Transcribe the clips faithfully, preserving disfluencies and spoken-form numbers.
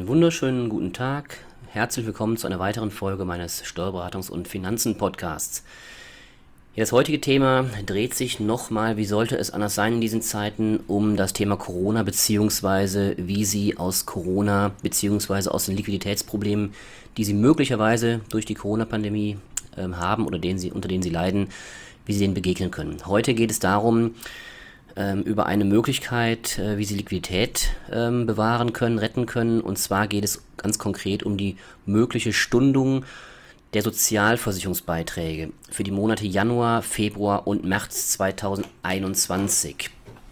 Einen wunderschönen guten Tag. Herzlich willkommen zu einer weiteren Folge meines Steuerberatungs- und Finanzen-Podcasts. Ja, das heutige Thema dreht sich nochmal, wie sollte es anders sein in diesen Zeiten, um das Thema Corona bzw. wie Sie aus Corona bzw. aus den Liquiditätsproblemen, die Sie möglicherweise durch die Corona-Pandemie äh, haben oder denen Sie, unter denen Sie leiden, wie Sie denen begegnen können. Heute geht es darum, über eine Möglichkeit, wie sie Liquidität ähm, bewahren können, retten können. Und zwar geht es ganz konkret um die mögliche Stundung der Sozialversicherungsbeiträge für die Monate Januar, Februar und März zweitausendeinundzwanzig.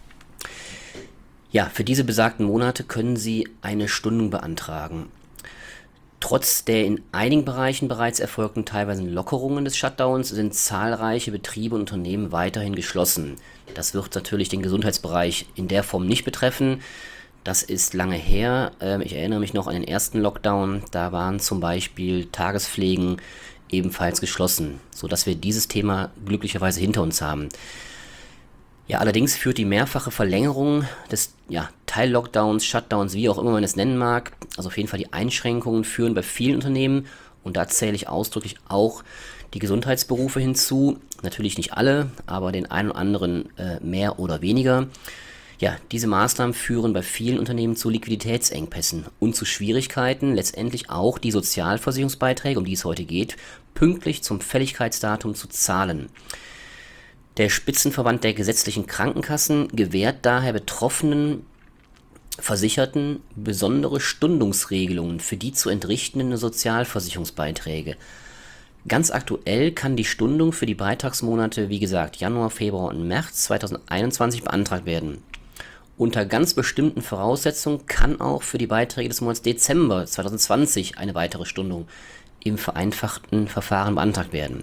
Ja, für diese besagten Monate können Sie eine Stundung beantragen. Trotz der in einigen Bereichen bereits erfolgten teilweise Lockerungen des Shutdowns sind zahlreiche Betriebe und Unternehmen weiterhin geschlossen. Das wird natürlich den Gesundheitsbereich in der Form nicht betreffen. Das ist lange her. Ich erinnere mich noch an den ersten Lockdown. Da waren zum Beispiel Tagespflegen ebenfalls geschlossen, sodass wir dieses Thema glücklicherweise hinter uns haben. Ja, allerdings führt die mehrfache Verlängerung des ja, Teil-Lockdowns, Shutdowns, wie auch immer man es nennen mag, also auf jeden Fall die Einschränkungen führen bei vielen Unternehmen, und da zähle ich ausdrücklich auch die Gesundheitsberufe hinzu, natürlich nicht alle, aber den einen oder anderen äh, mehr oder weniger. Ja, diese Maßnahmen führen bei vielen Unternehmen zu Liquiditätsengpässen und zu Schwierigkeiten, letztendlich auch die Sozialversicherungsbeiträge, um die es heute geht, pünktlich zum Fälligkeitsdatum zu zahlen. Der Spitzenverband der gesetzlichen Krankenkassen gewährt daher betroffenen Versicherten besondere Stundungsregelungen für die zu entrichtenden Sozialversicherungsbeiträge. Ganz aktuell kann die Stundung für die Beitragsmonate, wie gesagt, Januar, Februar und März zweitausendeinundzwanzig beantragt werden. Unter ganz bestimmten Voraussetzungen kann auch für die Beiträge des Monats Dezember zweitausendzwanzig eine weitere Stundung im vereinfachten Verfahren beantragt werden.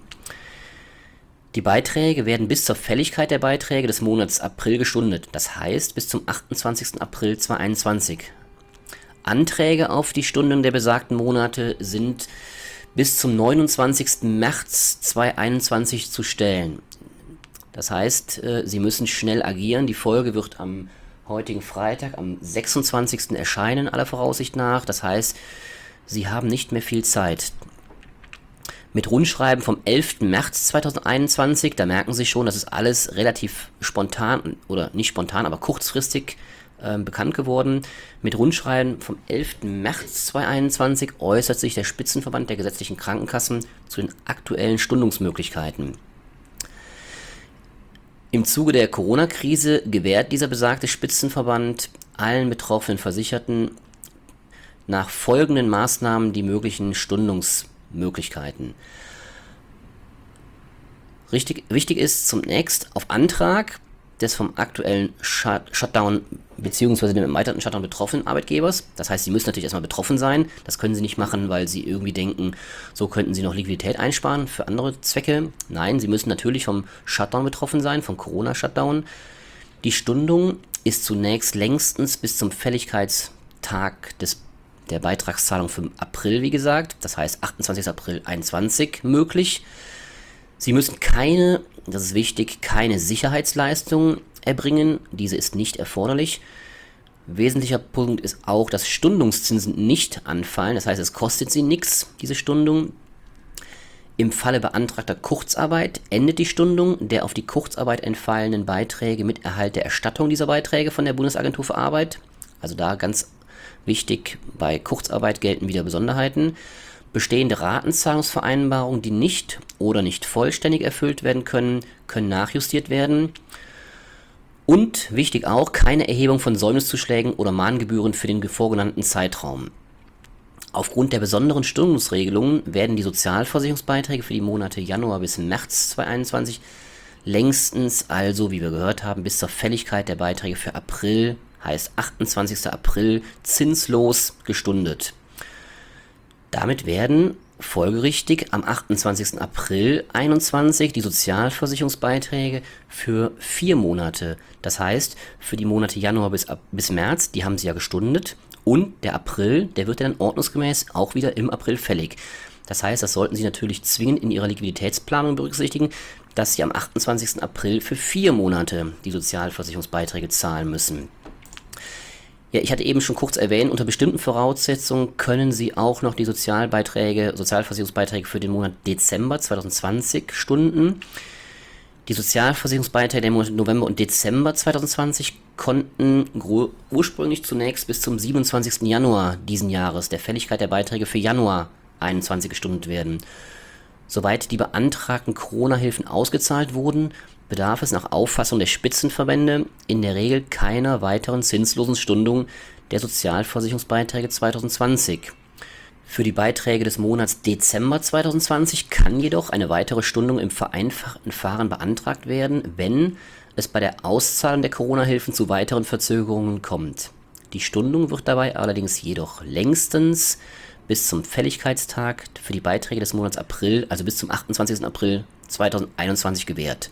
Die Beiträge werden bis zur Fälligkeit der Beiträge des Monats April gestundet, das heißt bis zum achtundzwanzigsten April zweitausendeinundzwanzig. Anträge auf die Stundung der besagten Monate sind bis zum neunundzwanzigsten März zweitausendeinundzwanzig zu stellen. Das heißt, Sie müssen schnell agieren. Die Folge wird am heutigen Freitag, am sechsundzwanzigsten erscheinen, aller Voraussicht nach. Das heißt, Sie haben nicht mehr viel Zeit. Mit Rundschreiben vom elften März zweitausendeinundzwanzig, da merken Sie schon, das ist alles relativ spontan, oder nicht spontan, aber kurzfristig äh, bekannt geworden. Mit Rundschreiben vom elften März zweitausendeinundzwanzig äußert sich der Spitzenverband der gesetzlichen Krankenkassen zu den aktuellen Stundungsmöglichkeiten. Im Zuge der Corona-Krise gewährt dieser besagte Spitzenverband allen betroffenen Versicherten nach folgenden Maßnahmen die möglichen Stundungsmöglichkeiten. Möglichkeiten. Richtig, wichtig ist zunächst auf Antrag des vom aktuellen Shut, Shutdown bzw. dem erweiterten Shutdown betroffenen Arbeitgebers. Das heißt, Sie müssen natürlich erstmal betroffen sein. Das können Sie nicht machen, weil Sie irgendwie denken, so könnten Sie noch Liquidität einsparen für andere Zwecke. Nein, Sie müssen natürlich vom Shutdown betroffen sein, vom Corona-Shutdown. Die Stundung ist zunächst längstens bis zum Fälligkeitstag des der Beitragszahlung für April, wie gesagt, das heißt achtundzwanzigsten April einundzwanzig möglich. Sie müssen keine, das ist wichtig, keine Sicherheitsleistung erbringen, diese ist nicht erforderlich. Wesentlicher Punkt ist auch, dass Stundungszinsen nicht anfallen, das heißt, es kostet Sie nichts, diese Stundung. Im Falle beantragter Kurzarbeit endet die Stundung der auf die Kurzarbeit entfallenen Beiträge mit Erhalt der Erstattung dieser Beiträge von der Bundesagentur für Arbeit, also da ganz wichtig, bei Kurzarbeit gelten wieder Besonderheiten. Bestehende Ratenzahlungsvereinbarungen, die nicht oder nicht vollständig erfüllt werden können, können nachjustiert werden. Und wichtig auch, keine Erhebung von Säumniszuschlägen oder Mahngebühren für den vorgenannten Zeitraum. Aufgrund der besonderen Stundungsregelungen werden die Sozialversicherungsbeiträge für die Monate Januar bis März zweitausendeinundzwanzig längstens, also wie wir gehört haben, bis zur Fälligkeit der Beiträge für April, heißt achtundzwanzigsten April, zinslos gestundet. Damit werden folgerichtig am achtundzwanzigsten April einundzwanzig die Sozialversicherungsbeiträge für vier Monate, das heißt für die Monate Januar bis, bis März, die haben Sie ja gestundet, und der April, der wird ja dann ordnungsgemäß auch wieder im April fällig. Das heißt, das sollten Sie natürlich zwingend in Ihrer Liquiditätsplanung berücksichtigen, dass Sie am achtundzwanzigsten April für vier Monate die Sozialversicherungsbeiträge zahlen müssen. Ja, ich hatte eben schon kurz erwähnt, unter bestimmten Voraussetzungen können Sie auch noch die Sozialbeiträge, Sozialversicherungsbeiträge für den Monat Dezember zwanzig zwanzig stunden. Die Sozialversicherungsbeiträge der Monate November und Dezember zwanzig zwanzig konnten ursprünglich zunächst bis zum siebenundzwanzigsten Januar diesen Jahres der Fälligkeit der Beiträge für Januar einundzwanzig gestundet werden. Soweit die beantragten Corona-Hilfen ausgezahlt wurden, bedarf es nach Auffassung der Spitzenverbände in der Regel keiner weiteren zinslosen Stundung der Sozialversicherungsbeiträge zwanzig zwanzig. Für die Beiträge des Monats Dezember zwanzig zwanzig kann jedoch eine weitere Stundung im vereinfachten Verfahren beantragt werden, wenn es bei der Auszahlung der Corona-Hilfen zu weiteren Verzögerungen kommt. Die Stundung wird dabei allerdings jedoch längstens bis zum Fälligkeitstag für die Beiträge des Monats April, also bis zum achtundzwanzigsten April zweitausendeinundzwanzig gewährt.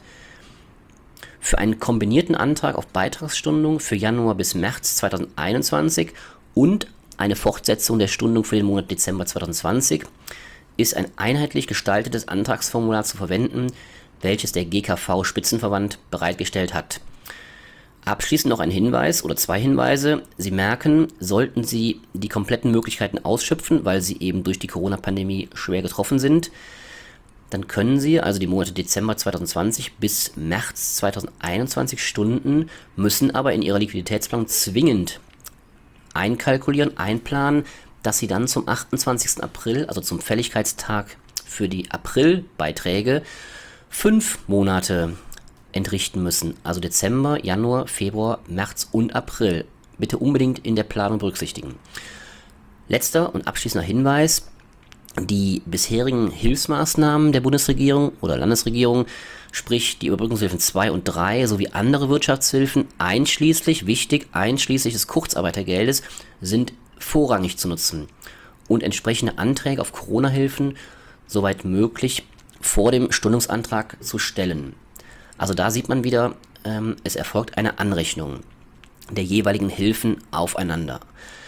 Für einen kombinierten Antrag auf Beitragsstundung für Januar bis März zweitausendeinundzwanzig und eine Fortsetzung der Stundung für den Monat Dezember zwanzig zwanzig ist ein einheitlich gestaltetes Antragsformular zu verwenden, welches der G K V-Spitzenverband bereitgestellt hat. Abschließend noch ein Hinweis oder zwei Hinweise. Sie merken, sollten Sie die kompletten Möglichkeiten ausschöpfen, weil Sie eben durch die Corona-Pandemie schwer getroffen sind, dann können Sie also die Monate Dezember zwanzig zwanzig bis März zweitausendeinundzwanzig stunden, müssen aber in Ihrer Liquiditätsplanung zwingend einkalkulieren, einplanen, dass Sie dann zum achtundzwanzigsten April, also zum Fälligkeitstag für die Aprilbeiträge, fünf Monate entrichten müssen. Also Dezember, Januar, Februar, März und April. Bitte unbedingt in der Planung berücksichtigen. Letzter und abschließender Hinweis. Die bisherigen Hilfsmaßnahmen der Bundesregierung oder Landesregierung, sprich die Überbrückungshilfen zwei und drei sowie andere Wirtschaftshilfen, einschließlich, wichtig, einschließlich des Kurzarbeitergeldes, sind vorrangig zu nutzen und entsprechende Anträge auf Corona-Hilfen soweit möglich vor dem Stundungsantrag zu stellen. Also da sieht man wieder, ähm, es erfolgt eine Anrechnung der jeweiligen Hilfen aufeinander.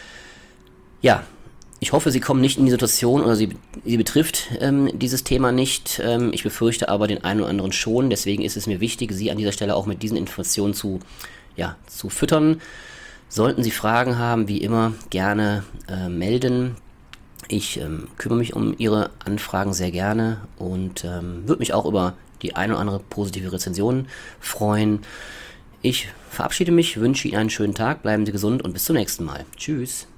Ja, ich hoffe, Sie kommen nicht in die Situation oder Sie, Sie betrifft ähm, dieses Thema nicht. Ähm, ich befürchte aber den einen oder anderen schon. Deswegen ist es mir wichtig, Sie an dieser Stelle auch mit diesen Informationen zu, ja, zu füttern. Sollten Sie Fragen haben, wie immer, gerne äh, melden. Ich ähm, kümmere mich um Ihre Anfragen sehr gerne und ähm, würde mich auch über die eine oder andere positive Rezension freuen. Ich verabschiede mich, wünsche Ihnen einen schönen Tag, bleiben Sie gesund und bis zum nächsten Mal. Tschüss.